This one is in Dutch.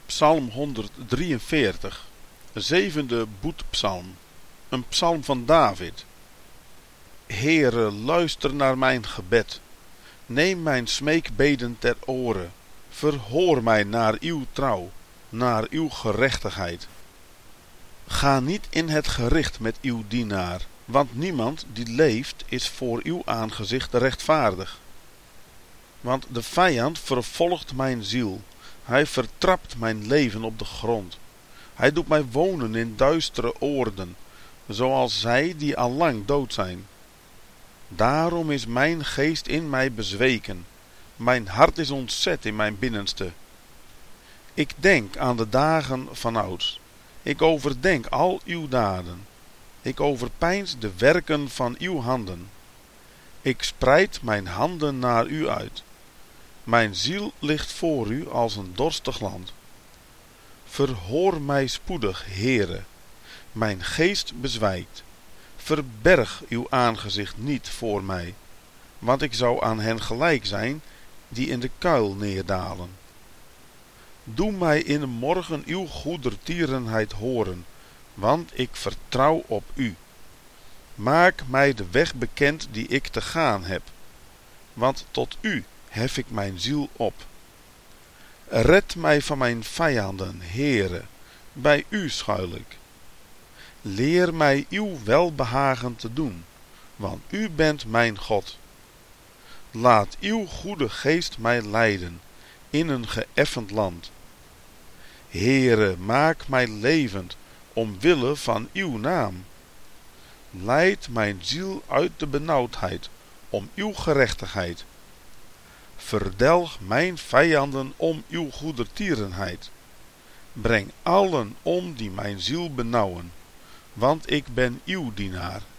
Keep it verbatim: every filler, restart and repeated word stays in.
Psalm honderddrieënveertig, zevende boetpsalm, een psalm van David. Heere, luister naar mijn gebed. Neem mijn smeekbeden ter oren. Verhoor mij naar uw trouw, naar uw gerechtigheid. Ga niet in het gericht met uw dienaar, want niemand die leeft is voor uw aangezicht rechtvaardig. Want de vijand vervolgt mijn ziel. Hij vertrapt mijn leven op de grond. Hij doet mij wonen in duistere oorden, zoals zij die allang dood zijn. Daarom is mijn geest in mij bezweken. Mijn hart is ontzet in mijn binnenste. Ik denk aan de dagen vanouds. Ik overdenk al uw daden. Ik overpeins de werken van uw handen. Ik spreid mijn handen naar u uit. Mijn ziel ligt voor u als een dorstig land. Verhoor mij spoedig, Heere. Mijn geest bezwijkt. Verberg uw aangezicht niet voor mij, want ik zou aan hen gelijk zijn die in de kuil neerdalen. Doe mij in de morgen uw goedertierenheid horen, want ik vertrouw op u. Maak mij de weg bekend die ik te gaan heb, want tot u hef ik mijn ziel op. Red mij van mijn vijanden, Heere, bij u schuil ik. Leer mij uw welbehagen te doen, want u bent mijn God. Laat uw goede geest mij leiden in een geëffend land. Heere, maak mij levend omwille van uw naam. Leid mijn ziel uit de benauwdheid om uw gerechtigheid. Verdelg mijn vijanden om uw goedertierenheid. Breng allen om die mijn ziel benauwen, want ik ben uw dienaar.